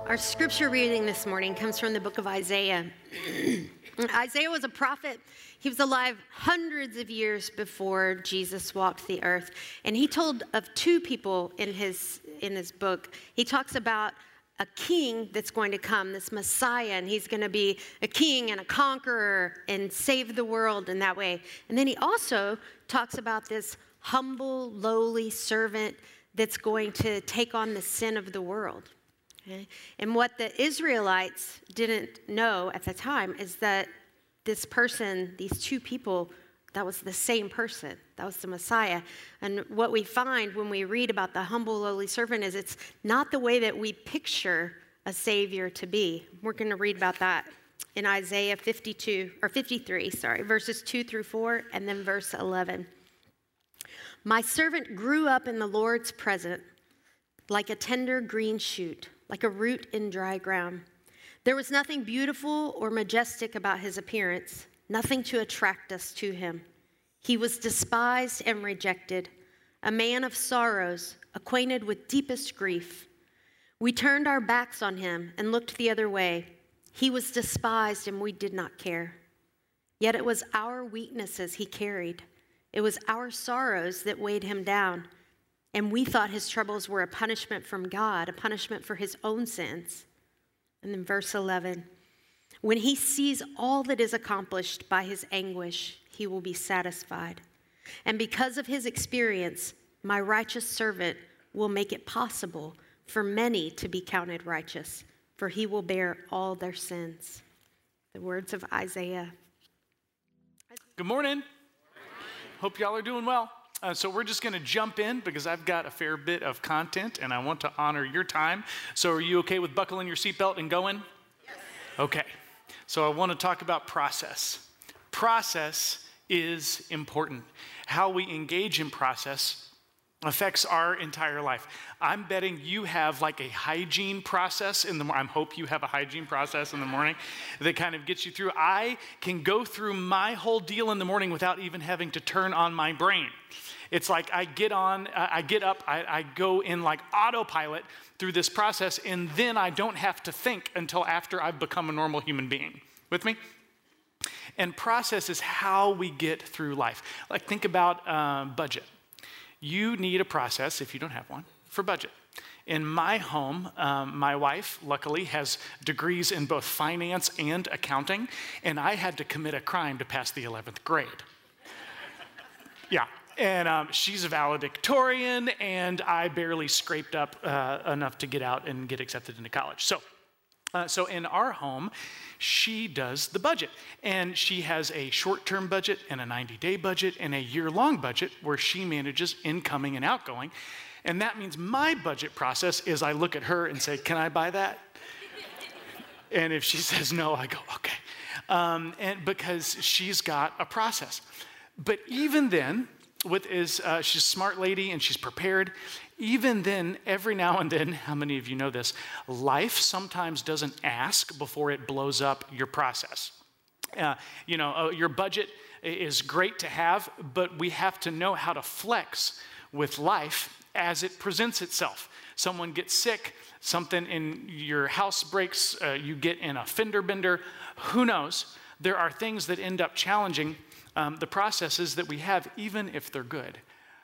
Our scripture reading this morning comes from the book of Isaiah. Isaiah was a prophet. He was alive hundreds of years before Jesus walked the earth. And he told of two people in his book. He talks about a king that's going to come, this Messiah, and he's going to be a king and a conqueror and save the world in that way. And then he also talks about this humble, lowly servant that's going to take on the sin of the world. Okay? And what the Israelites didn't know at the time is that this person, these two people, that was the same person. That was the Messiah. And what we find when we read about the humble, lowly servant is it's not the way that we picture a Savior to be. We're going to read about that in Isaiah 53, verses 2 through 4, and then verse 11. My servant grew up in the Lord's presence like a tender green shoot, like a root in dry ground. There was nothing beautiful or majestic about his appearance, nothing to attract us to him. He was despised and rejected, a man of sorrows, acquainted with deepest grief. We turned our backs on him and looked the other way. He was despised and we did not care. Yet it was our weaknesses he carried. It was our sorrows that weighed him down. And we thought his troubles were a punishment from God, a punishment for his own sins. And then verse 11, when he sees all that is accomplished by his anguish, he will be satisfied. And because of his experience, my righteous servant will make it possible for many to be counted righteous, for he will bear all their sins. The words of Isaiah. Good morning. Hope y'all are doing well. So we're just going to jump in because I've got a fair bit of content and I want to honor your time. So are you okay with buckling your seatbelt and going? Yes. Okay. So I want to talk about process. Process is important. How we engage in process affects our entire life. I'm betting you have like a hygiene process in the morning. I hope you have a hygiene process in the morning that kind of gets you through. I can go through my whole deal in the morning without even having to turn on my brain. It's like I get up, I go in like autopilot through this process, and then I don't have to think until after I've become a normal human being. With me? And process is how we get through life. Like think about budget. You need a process, if you don't have one, for budget. In my home, my wife, luckily, has degrees in both finance and accounting, and I had to commit a crime to pass the 11th grade. Yeah. And she's a valedictorian, and I barely scraped up enough to get out and get accepted into college. So in our home, she does the budget. And she has a short-term budget and a 90-day budget and a year-long budget where she manages incoming and outgoing. And that means my budget process is I look at her and say, can I buy that? And if she says no, I go, okay. And because she's got a process. But even then, she's a smart lady and she's prepared. Even then, every now and then, how many of you know this? Life sometimes doesn't ask before it blows up your process. Your budget is great to have, but we have to know how to flex with life as it presents itself. Someone gets sick, something in your house breaks, you get in a fender bender, who knows? There are things that end up challenging the processes that we have, even if they're good.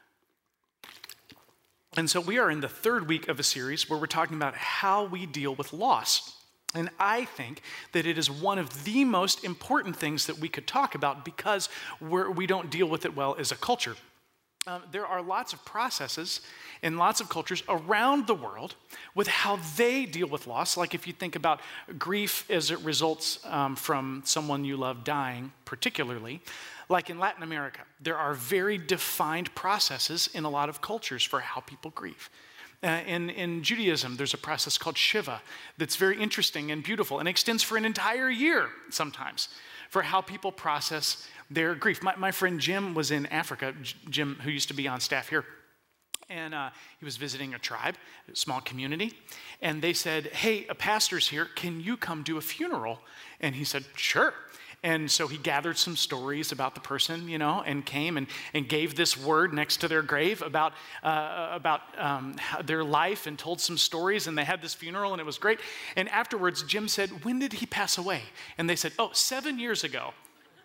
And so we are in the third week of a series where we're talking about how we deal with loss. And I think that it is one of the most important things that we could talk about because we don't deal with it well as a culture. There are lots of processes in lots of cultures around the world with how they deal with loss. Like if you think about grief as it results from someone you love dying, particularly. Like in Latin America, there are very defined processes in a lot of cultures for how people grieve. In Judaism, there's a process called Shiva that's very interesting and beautiful and extends for an entire year sometimes for how people process their grief. My friend Jim was in Africa, Jim, who used to be on staff here, and he was visiting a tribe, a small community, and they said, hey, a pastor's here, can you come do a funeral? And he said, sure. And so he gathered some stories about the person, and came and gave this word next to their grave about their life, and told some stories, and they had this funeral, and it was great. And afterwards, Jim said, "When did he pass away?" And they said, "Oh, 7 years ago."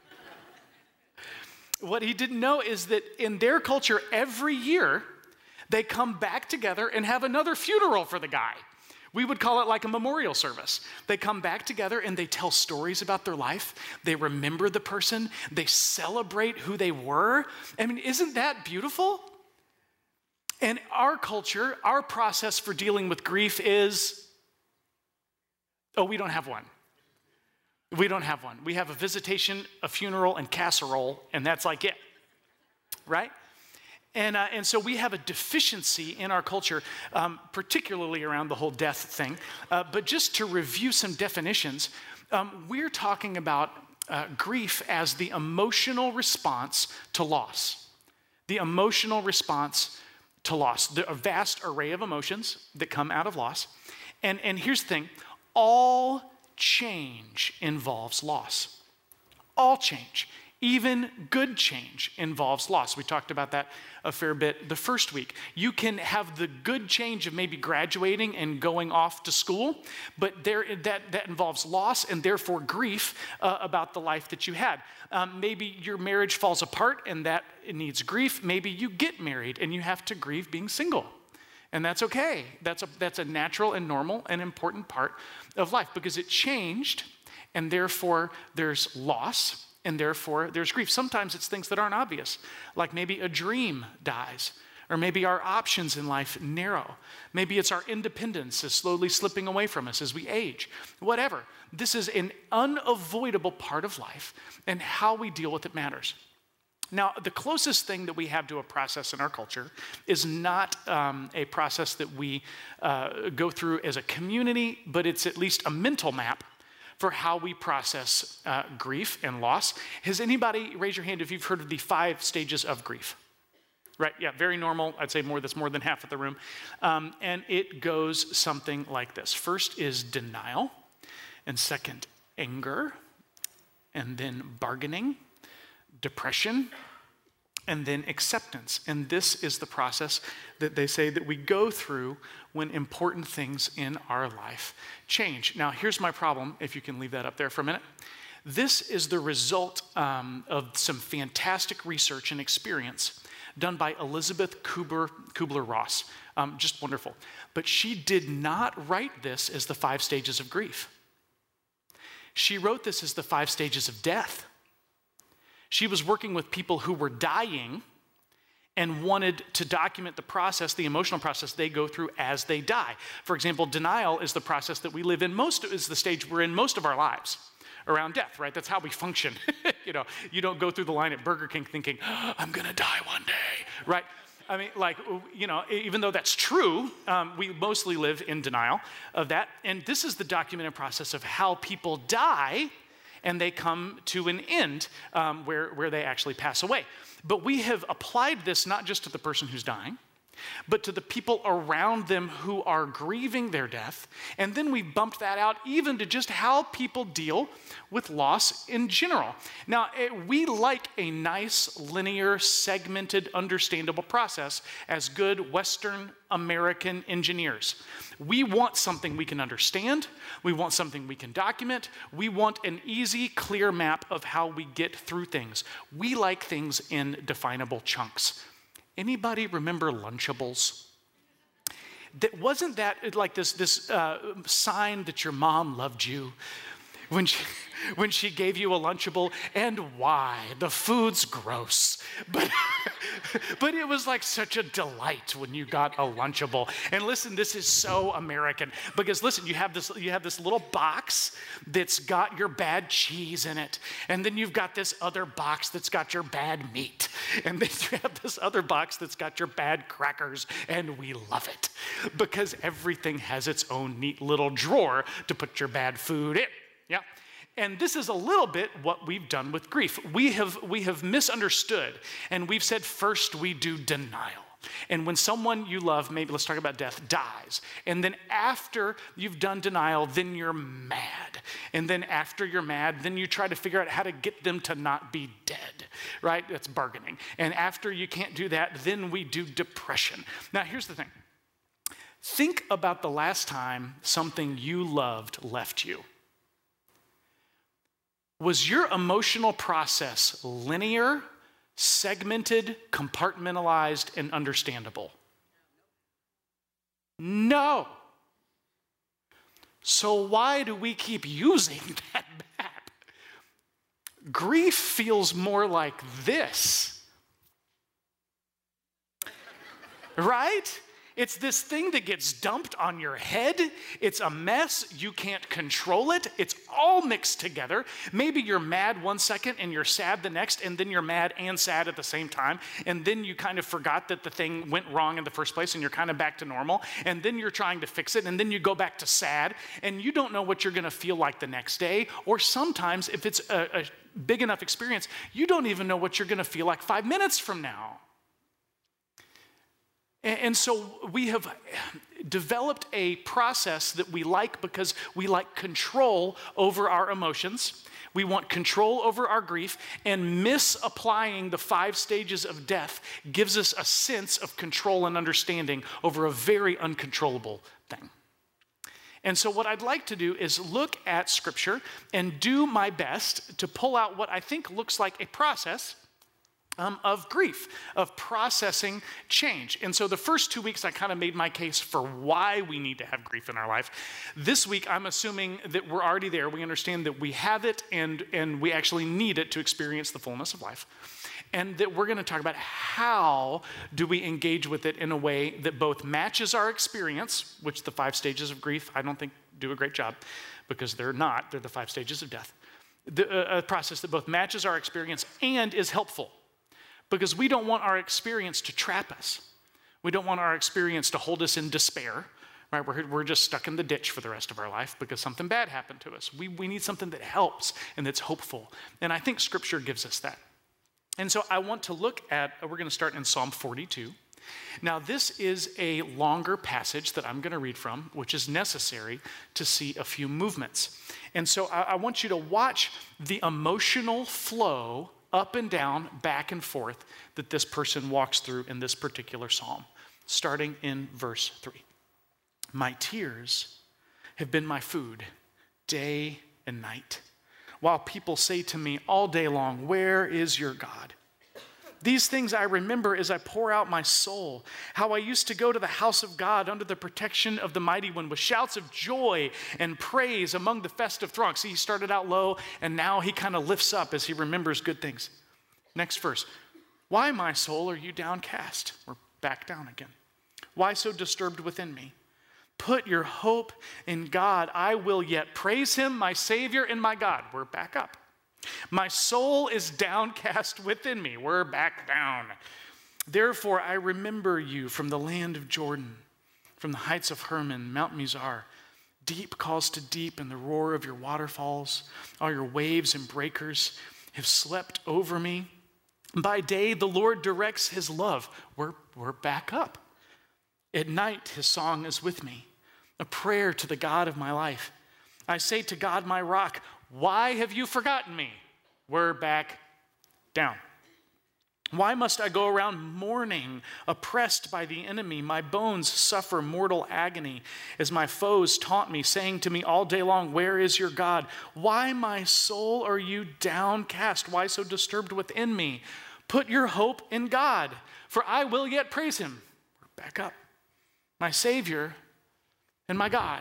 What he didn't know is that in their culture, every year, they come back together and have another funeral for the guy. We would call it like a memorial service. They come back together and they tell stories about their life. They remember the person. They celebrate who they were. I mean, isn't that beautiful? And our culture, our process for dealing with grief is, we don't have one. We don't have one. We have a visitation, a funeral, and casserole, and that's like it, right? And so we have a deficiency in our culture, particularly around the whole death thing. But just to review some definitions, we're talking about grief as the emotional response to loss. The emotional response to loss. A vast array of emotions that come out of loss. And here's the thing, all change involves loss. All change. Even good change involves loss. We talked about that a fair bit the first week. You can have the good change of maybe graduating and going off to school, but that involves loss and therefore grief about the life that you had. Maybe your marriage falls apart and that it needs grief. Maybe you get married and you have to grieve being single. And that's okay. That's a natural and normal and important part of life because it changed, and therefore there's loss. And therefore, there's grief. Sometimes it's things that aren't obvious, like maybe a dream dies, or maybe our options in life narrow. Maybe it's our independence is slowly slipping away from us as we age. Whatever. This is an unavoidable part of life, and how we deal with it matters. Now, the closest thing that we have to a process in our culture is not a process that we go through as a community, but it's at least a mental map for how we process grief and loss. Has anybody, raise your hand if you've heard of the 5 stages of grief? Right, yeah, very normal. I'd say that's more than half of the room. And it goes something like this. First is denial, and second, anger, and then bargaining, depression, and then acceptance. And this is the process that they say that we go through when important things in our life change. Now, here's my problem, if you can leave that up there for a minute. This is the result of some fantastic research and experience done by Elizabeth Kubler-Ross. Just wonderful. But she did not write this as the 5 stages of grief. She wrote this as the 5 stages of death. She was working with people who were dying and wanted to document the process, the emotional process they go through as they die. For example, denial is the process that we live in is the stage we're in most of our lives around death, right? That's how we function. You don't go through the line at Burger King thinking, I'm gonna die one day, right? I mean, even though that's true, we mostly live in denial of that. And this is the documented process of how people die and they come to an end where they actually pass away. But we have applied this not just to the person who's dying, but to the people around them who are grieving their death. And then we bumped that out even to just how people deal with loss in general. Now, we like a nice, linear, segmented, understandable process as good Western American engineers. We want something we can understand. We want something we can document. We want an easy, clear map of how we get through things. We like things in definable chunks. Anybody remember Lunchables? Wasn't that like this sign that your mom loved you when she gave you a Lunchable? And why? The food's gross. But it was like such a delight when you got a Lunchable. And listen, this is so American because listen, you have this little box that's got your bad cheese in it, and then you've got this other box that's got your bad meat, and then you have this other box that's got your bad crackers, and we love it because everything has its own neat little drawer to put your bad food in. Yeah. And this is a little bit what we've done with grief. We have misunderstood, and we've said first we do denial. And when someone you love, maybe let's talk about death, dies, and then after you've done denial, then you're mad. And then after you're mad, then you try to figure out how to get them to not be dead, right? That's bargaining. And after you can't do that, then we do depression. Now, here's the thing. Think about the last time something you loved left you. Was your emotional process linear, segmented, compartmentalized, and understandable? No. So why do we keep using that map? Grief feels more like this, right? It's this thing that gets dumped on your head. It's a mess. You can't control it. It's all mixed together. Maybe you're mad one second and you're sad the next, and then you're mad and sad at the same time. And then you kind of forgot that the thing went wrong in the first place, and you're kind of back to normal. And then you're trying to fix it, and then you go back to sad, and you don't know what you're going to feel like the next day. Or sometimes, if it's a big enough experience, you don't even know what you're going to feel like 5 minutes from now. And so we have developed a process that we like because we like control over our emotions. We want control over our grief, and misapplying the 5 stages of death gives us a sense of control and understanding over a very uncontrollable thing. And so what I'd like to do is look at Scripture and do my best to pull out what I think looks like a process of grief, of processing change. And so the first 2 weeks, I kind of made my case for why we need to have grief in our life. This week, I'm assuming that we're already there. We understand that we have it and we actually need it to experience the fullness of life. And that we're going to talk about how do we engage with it in a way that both matches our experience, which the 5 stages of grief, I don't think do a great job, because they're not. They're the 5 stages of death. A process that both matches our experience and is helpful. Because we don't want our experience to trap us. We don't want our experience to hold us in despair, right? We're just stuck in the ditch for the rest of our life because something bad happened to us. We need something that helps and that's hopeful. And I think Scripture gives us that. And so I want to look at, we're going to start in Psalm 42. Now, this is a longer passage that I'm going to read from, which is necessary to see a few movements. And so I want you to watch the emotional flow up and down, back and forth, that this person walks through in this particular psalm, starting in verse 3. My tears have been my food day and night, while people say to me all day long, where is your God? These things I remember as I pour out my soul, how I used to go to the house of God under the protection of the Mighty One with shouts of joy and praise among the festive throng. See, he started out low, and now he kind of lifts up as he remembers good things. Next verse. Why, my soul, are you downcast? We're back down again. Why so disturbed within me? Put your hope in God. I will yet praise him, my Savior and my God. We're back up. My soul is downcast within me. We're back down. Therefore, I remember you from the land of Jordan, from the heights of Hermon, Mount Mizar. Deep calls to deep in the roar of your waterfalls. All your waves and breakers have slept over me. By day, the Lord directs his love. We're back up. At night, his song is with me, a prayer to the God of my life. I say to God, my rock, why have you forgotten me? We're back down. Why must I go around mourning, oppressed by the enemy? My bones suffer mortal agony as my foes taunt me, saying to me all day long, where is your God? Why, my soul, are you downcast? Why so disturbed within me? Put your hope in God, for I will yet praise him. We're back up. My Savior and my God.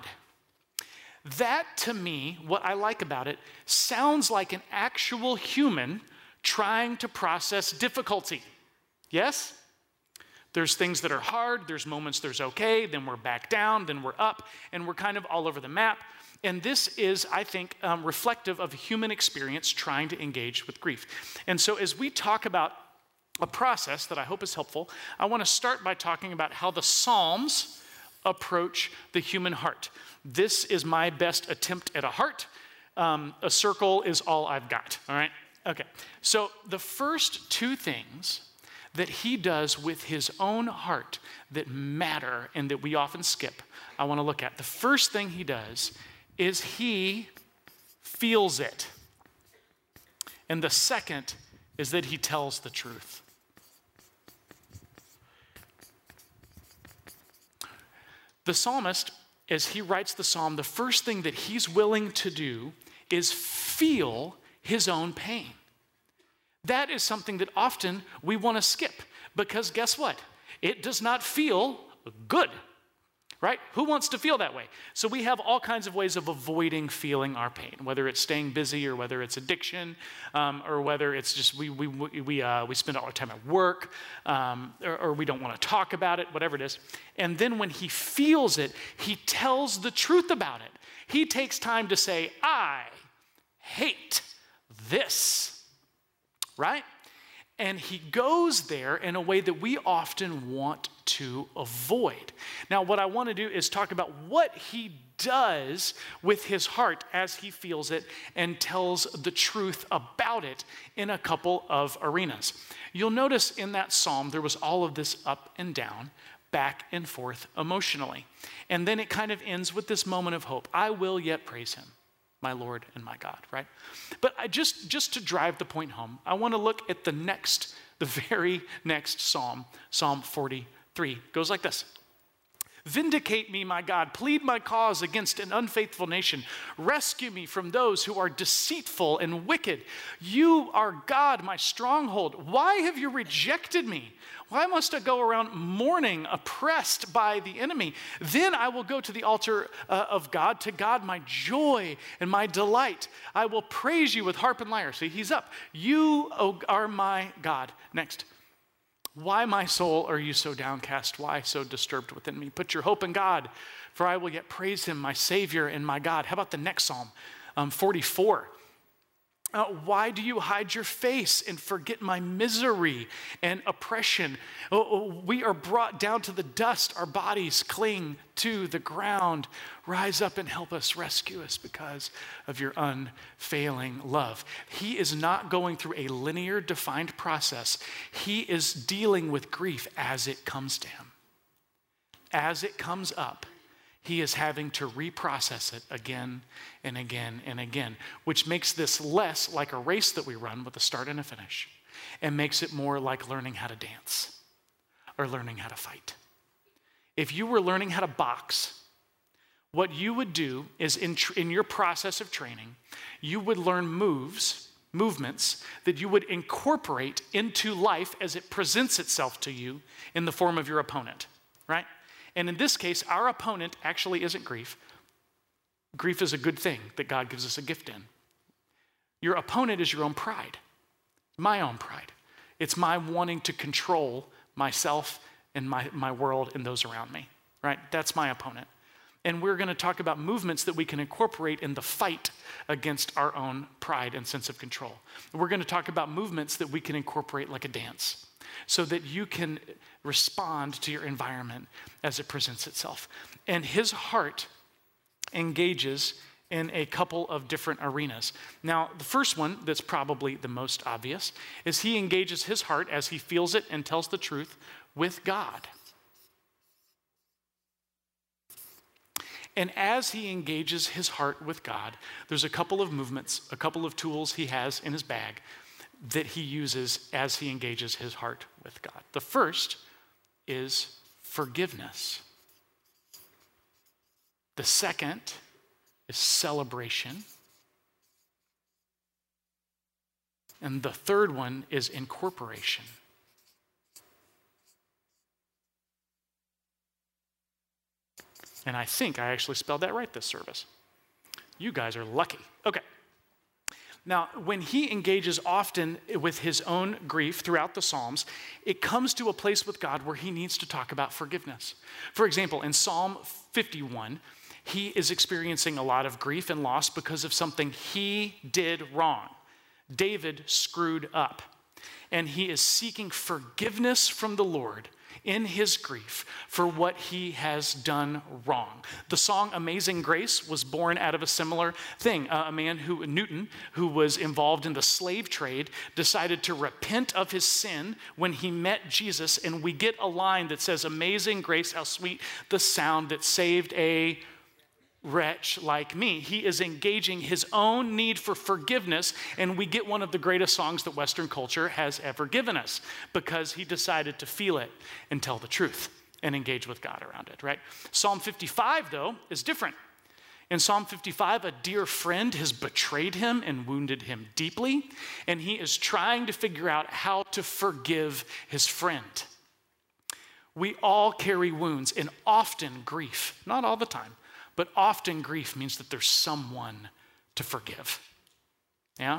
That, to me, what I like about it, sounds like an actual human trying to process difficulty. Yes? There's things that are hard, there's moments there's okay, then we're back down, then we're up, and we're kind of all over the map. And this is, I think, reflective of human experience trying to engage with grief. And so as we talk about a process that I hope is helpful, I want to start by talking about how the Psalms approach the human heart. This is my best attempt at a heart. A circle is all I've got, all right? Okay, so the first 2 things that he does with his own heart that matter and that we often skip, I want to look at. The first thing he does is he feels it. And the second is that he tells the truth. The psalmist, as he writes the psalm, the first thing that he's willing to do is feel his own pain. That is something that often we want to skip because guess what? It does not feel good, right? Who wants to feel that way? So we have all kinds of ways of avoiding feeling our pain, whether it's staying busy or whether it's addiction or whether it's just we spend all our time at work or we don't want to talk about it, whatever it is. And then when he feels it, he tells the truth about it. He takes time to say, I hate this, right? And he goes there in a way that we often want to avoid. Now, what I want to do is talk about what he does with his heart as he feels it and tells the truth about it in a couple of arenas. You'll notice in that psalm, there was all of this up and down, back and forth emotionally. And then it kind of ends with this moment of hope. I will yet praise him, my Lord and my God, right? But I just to drive the point home, I want to look at the very next psalm, Psalm 43. It goes like this. Vindicate me, my God. Plead my cause against an unfaithful nation. Rescue me from those who are deceitful and wicked. You are God, my stronghold. Why have you rejected me? Why must I go around mourning, oppressed by the enemy? Then I will go to the altar of God, to God my joy and my delight. I will praise you with harp and lyre. See, he's up. You are my God. Next. Why, my soul, are you so downcast? Why so disturbed within me? Put your hope in God, for I will yet praise him, my Savior and my God. How about the next psalm, 44? Why do you hide your face and forget my misery and oppression? We are brought down to the dust. Our bodies cling to the ground. Rise up and help us, rescue us because of your unfailing love. He is not going through a linear, defined process. He is dealing with grief as it comes to him. As it comes up, he is having to reprocess it again and again and again, which makes this less like a race that we run with a start and a finish and makes it more like learning how to dance or learning how to fight. If you were learning how to box, what you would do is in your process of training, you would learn movements that you would incorporate into life as it presents itself to you in the form of your opponent, right? And in this case, our opponent actually isn't grief. Grief is a good thing that God gives us a gift in. Your opponent is your own pride, my own pride. It's my wanting to control myself and my world and those around me, right? That's my opponent. And we're going to talk about movements that we can incorporate in the fight against our own pride and sense of control. We're going to talk about movements that we can incorporate like a dance, so that you can respond to your environment as it presents itself. And his heart engages in a couple of different arenas. Now, the first one that's probably the most obvious is he engages his heart as he feels it and tells the truth with God. And as he engages his heart with God, there's a couple of movements, a couple of tools he has in his bag that he uses as he engages his heart with God. The first is forgiveness. The second is celebration. And the third one is incorporation. And I think I actually spelled that right this service. You guys are lucky. Okay. Now, when he engages often with his own grief throughout the Psalms, it comes to a place with God where he needs to talk about forgiveness. For example, in Psalm 51, he is experiencing a lot of grief and loss because of something he did wrong. David screwed up, and he is seeking forgiveness from the Lord in his grief for what he has done wrong. The song Amazing Grace was born out of a similar thing. A man Newton, who was involved in the slave trade, decided to repent of his sin when he met Jesus, and we get a line that says, "Amazing grace, how sweet the sound that saved a wretch like me." He is engaging his own need for forgiveness, and we get one of the greatest songs that Western culture has ever given us because he decided to feel it and tell the truth and engage with God around it, right? Psalm 55, though, is different. In Psalm 55, a dear friend has betrayed him and wounded him deeply, and he is trying to figure out how to forgive his friend. We all carry wounds, and often grief, not all the time, but often grief means that there's someone to forgive. Yeah?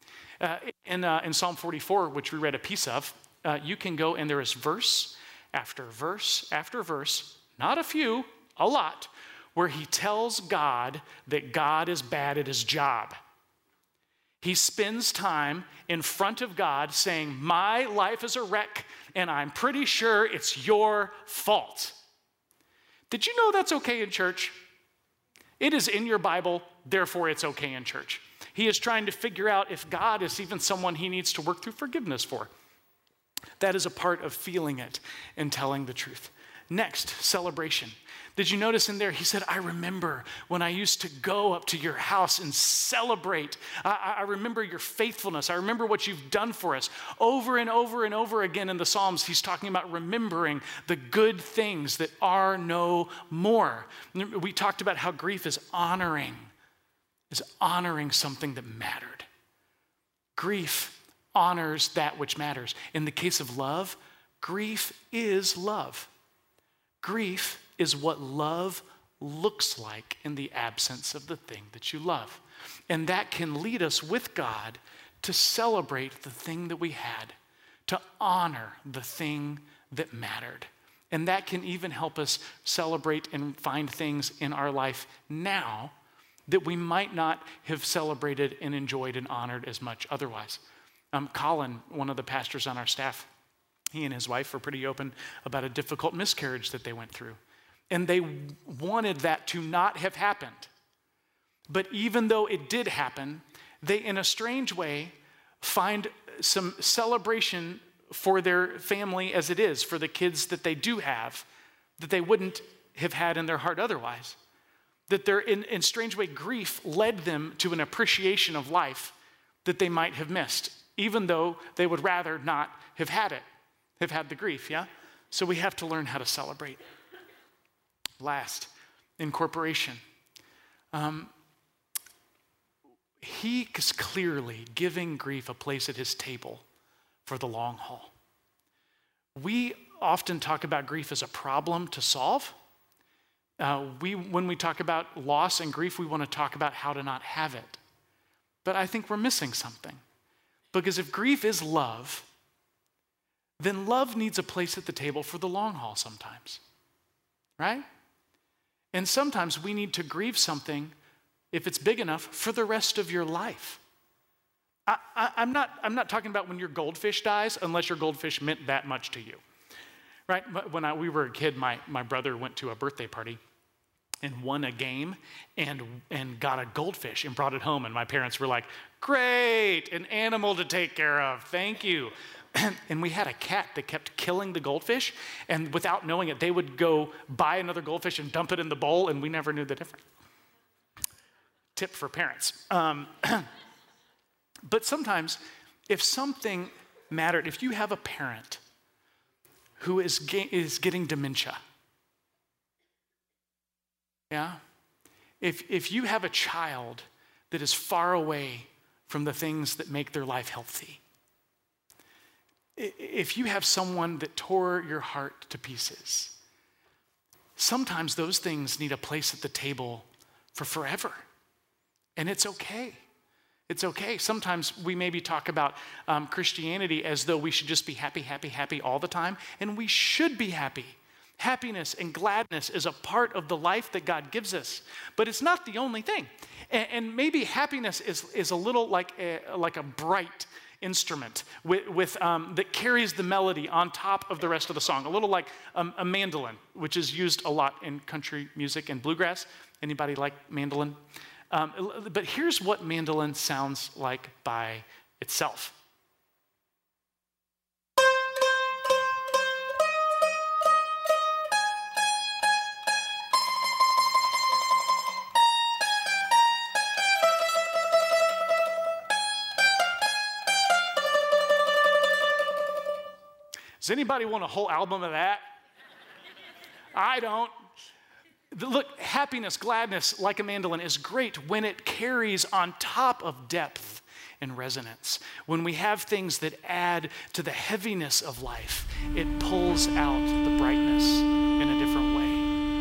In Psalm 44, which we read a piece of, you can go and there is verse after verse after verse, not a few, a lot, where he tells God that God is bad at his job. He spends time in front of God saying, my life is a wreck, and I'm pretty sure it's your fault. Did you know that's okay in church? It is in your Bible, therefore it's okay in church. He is trying to figure out if God is even someone he needs to work through forgiveness for. That is a part of feeling it and telling the truth. Next, celebration. Did you notice in there, he said, I remember when I used to go up to your house and celebrate. I remember your faithfulness. I remember what you've done for us. Over and over and over again in the Psalms, he's talking about remembering the good things that are no more. We talked about how grief is honoring something that mattered. Grief honors that which matters. In the case of love, grief is love. Grief is what love looks like in the absence of the thing that you love. And that can lead us with God to celebrate the thing that we had, to honor the thing that mattered. And that can even help us celebrate and find things in our life now that we might not have celebrated and enjoyed and honored as much otherwise. Colin, one of the pastors on our staff, he and his wife were pretty open about a difficult miscarriage that they went through. And they wanted that to not have happened. But even though it did happen, they, in a strange way, find some celebration for their family as it is, for the kids that they do have, that they wouldn't have had in their heart otherwise. That their, in strange way, grief led them to an appreciation of life that they might have missed, even though they would rather not have had it, have had the grief, yeah? So we have to learn how to celebrate. Last, incorporation. He is clearly giving grief a place at his table for the long haul. We often talk about grief as a problem to solve. When we talk about loss and grief, we want to talk about how to not have it. But I think we're missing something. Because if grief is love, then love needs a place at the table for the long haul sometimes, right? And sometimes we need to grieve something, if it's big enough, for the rest of your life. I'm not talking about when your goldfish dies, unless your goldfish meant that much to you, right? When we were a kid, my brother went to a birthday party and won a game and got a goldfish and brought it home. And my parents were like, great, an animal to take care of, thank you. And we had a cat that kept killing the goldfish, and without knowing it, they would go buy another goldfish and dump it in the bowl, and we never knew the difference. Tip for parents. But sometimes, if something mattered, if you have a parent who is getting dementia, yeah? If you have a child that is far away from the things that make their life healthy, if you have someone that tore your heart to pieces, sometimes those things need a place at the table for forever. And it's okay. It's okay. Sometimes we maybe talk about Christianity as though we should just be happy, happy, happy all the time. And we should be happy. Happiness and gladness is a part of the life that God gives us. But it's not the only thing. And maybe happiness is a little like a bright instrument that carries the melody on top of the rest of the song, a little like a mandolin, which is used a lot in country music and bluegrass. Anybody like mandolin? But here's what mandolin sounds like by itself. Does anybody want a whole album of that? I don't. Look, happiness, gladness, like a mandolin, is great when it carries on top of depth and resonance. When we have things that add to the heaviness of life, it pulls out the brightness in a different way.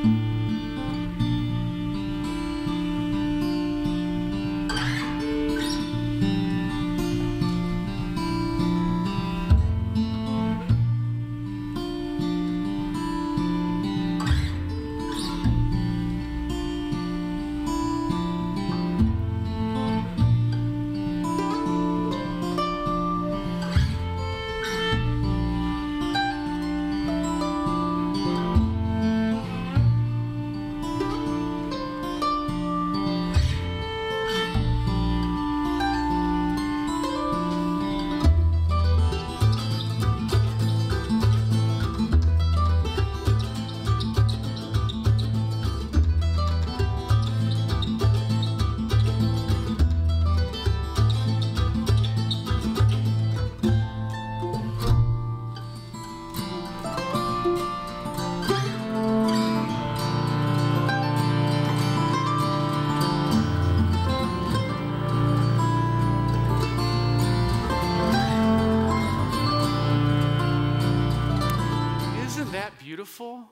Beautiful.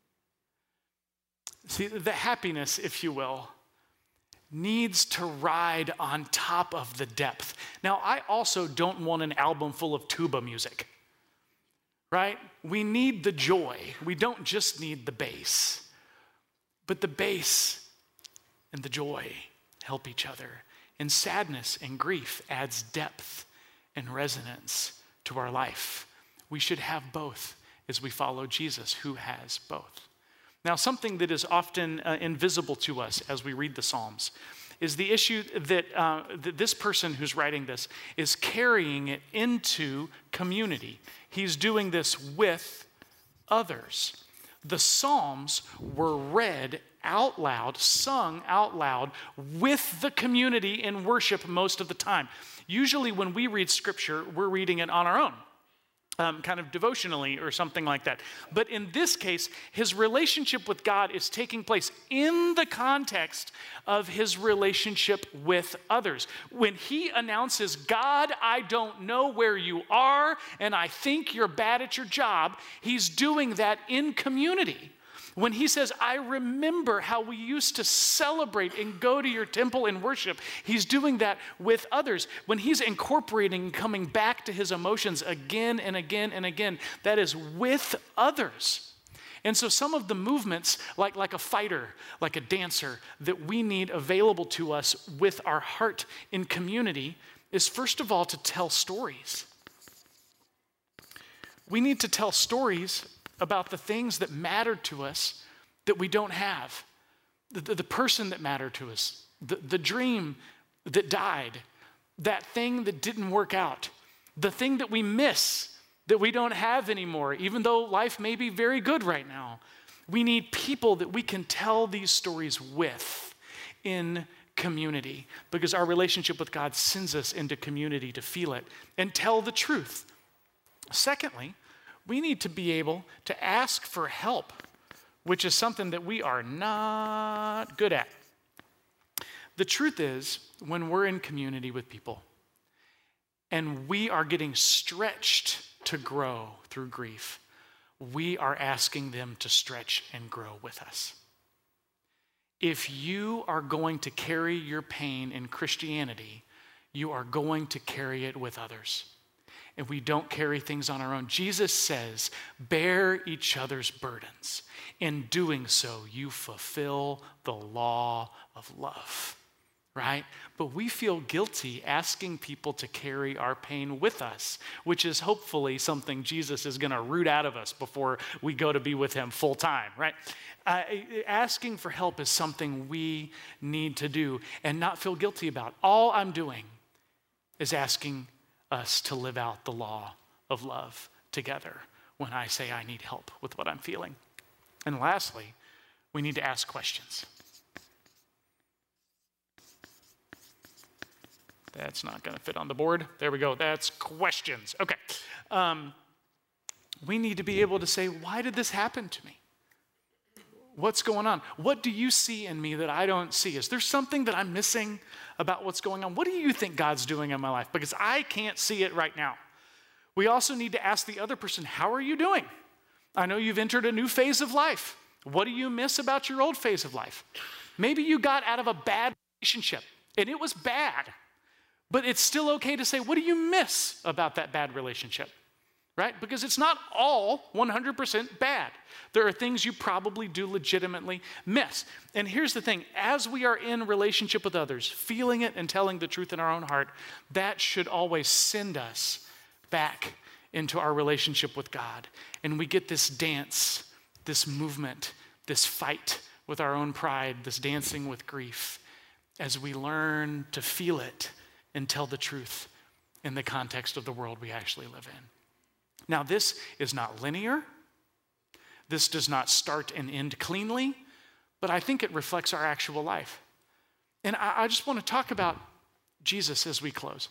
See, the happiness, if you will, needs to ride on top of the depth. Now, I also don't want an album full of tuba music, right? We need the joy. We don't just need the bass. But the bass and the joy help each other. And sadness and grief adds depth and resonance to our life. We should have both as we follow Jesus, who has both. Now, something that is often invisible to us as we read the Psalms is the issue that this person who's writing this is carrying it into community. He's doing this with others. The Psalms were read out loud, sung out loud with the community in worship most of the time. Usually when we read scripture, we're reading it on our own. Kind of devotionally or something like that. But in this case, his relationship with God is taking place in the context of his relationship with others. When he announces, God, I don't know where you are, and I think you're bad at your job, he's doing that in community. When he says, I remember how we used to celebrate and go to your temple and worship, he's doing that with others. When he's incorporating and coming back to his emotions again and again and again, that is with others. And so some of the movements, like a fighter, like a dancer, that we need available to us with our heart in community is first of all to tell stories. We need to tell stories about the things that matter to us that we don't have. The person that mattered to us, the dream that died, that thing that didn't work out, the thing that we miss that we don't have anymore, even though life may be very good right now. We need people that we can tell these stories with in community, because our relationship with God sends us into community to feel it and tell the truth. Secondly, we need to be able to ask for help, which is something that we are not good at. The truth is, when we're in community with people and we are getting stretched to grow through grief, we are asking them to stretch and grow with us. If you are going to carry your pain in Christianity, you are going to carry it with others. And we don't carry things on our own. Jesus says, bear each other's burdens. In doing so, you fulfill the law of love. right? But we feel guilty asking people to carry our pain with us, which is hopefully something Jesus is going to root out of us before we go to be with him full time, right? Asking for help is something we need to do and not feel guilty about. All I'm doing is asking us to live out the law of love together when I say I need help with what I'm feeling. And lastly, we need to ask questions. That's not going to fit on the board. There we go. That's questions. Okay. We need to be able to say, why did this happen to me? What's going on? What do you see in me that I don't see? Is there something that I'm missing about what's going on? What do you think God's doing in my life? Because I can't see it right now. We also need to ask the other person, how are you doing? I know you've entered a new phase of life. What do you miss about your old phase of life? Maybe you got out of a bad relationship and it was bad. But it's still okay to say, what do you miss about that bad relationship, right? Because it's not all 100% bad. There are things you probably do legitimately miss. And here's the thing, as we are in relationship with others, feeling it and telling the truth in our own heart, that should always send us back into our relationship with God. And we get this dance, this movement, this fight with our own pride, this dancing with grief, as we learn to feel it and tell the truth in the context of the world we actually live in. Now, this is not linear. This does not start and end cleanly, but I think it reflects our actual life. And I just want to talk about Jesus as we close,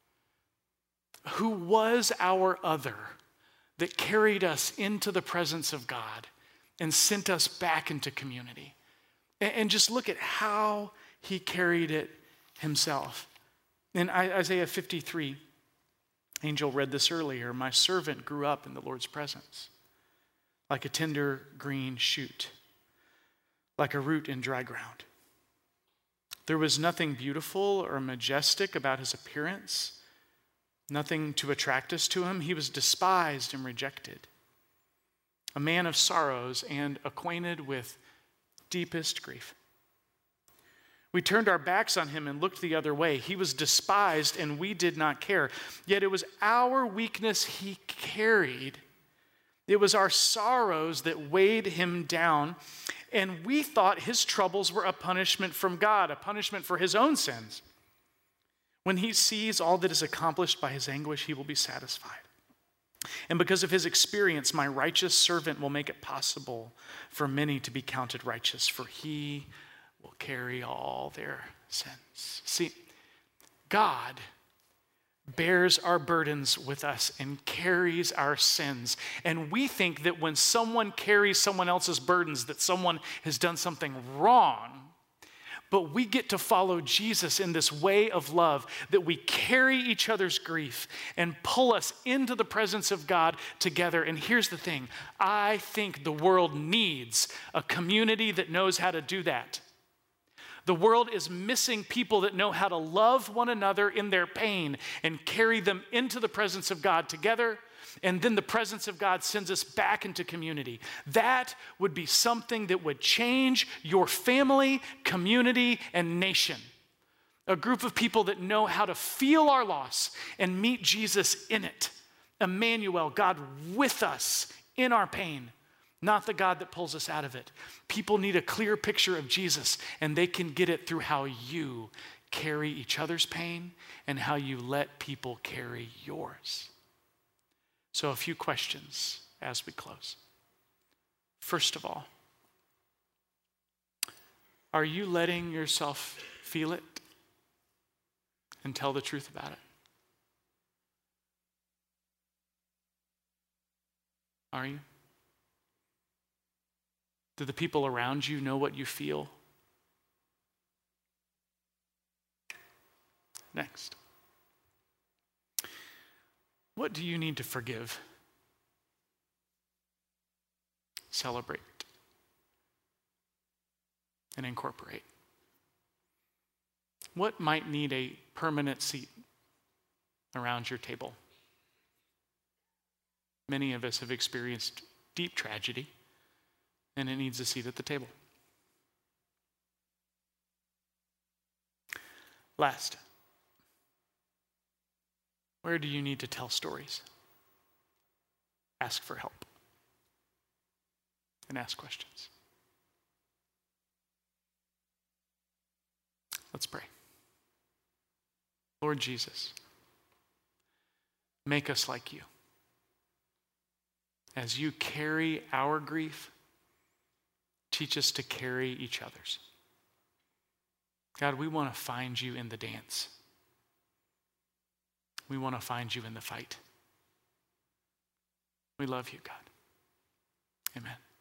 who was our other that carried us into the presence of God and sent us back into community. And just look at how he carried it himself. In Isaiah 53, Angel read this earlier, my servant grew up in the Lord's presence, like a tender green shoot, like a root in dry ground. There was nothing beautiful or majestic about his appearance, nothing to attract us to him. He was despised and rejected, a man of sorrows and acquainted with deepest grief. We turned our backs on him and looked the other way. He was despised and we did not care. Yet it was our weakness he carried. It was our sorrows that weighed him down. And we thought his troubles were a punishment from God, a punishment for his own sins. When he sees all that is accomplished by his anguish, he will be satisfied. And because of his experience, my righteous servant will make it possible for many to be counted righteous, for he will carry all their sins. See, God bears our burdens with us and carries our sins. And we think that when someone carries someone else's burdens, that someone has done something wrong. But we get to follow Jesus in this way of love, that we carry each other's grief and pull us into the presence of God together. And here's the thing, I think the world needs a community that knows how to do that. The world is missing people that know how to love one another in their pain and carry them into the presence of God together. And then the presence of God sends us back into community. That would be something that would change your family, community, and nation. A group of people that know how to feel our loss and meet Jesus in it. Emmanuel, God with us in our pain. Not the God that pulls us out of it. People need a clear picture of Jesus, and they can get it through how you carry each other's pain and how you let people carry yours. So a few questions as we close. First of all, are you letting yourself feel it and tell the truth about it? Are you? Do the people around you know what you feel? Next. What do you need to forgive? Celebrate and incorporate. What might need a permanent seat around your table? Many of us have experienced deep tragedy, and it needs a seat at the table. Last, where do you need to tell stories? Ask for help and ask questions. Let's pray. Lord Jesus, make us like you. As you carry our grief, teach us to carry each other's. God, we want to find you in the dance. We want to find you in the fight. We love you, God. Amen.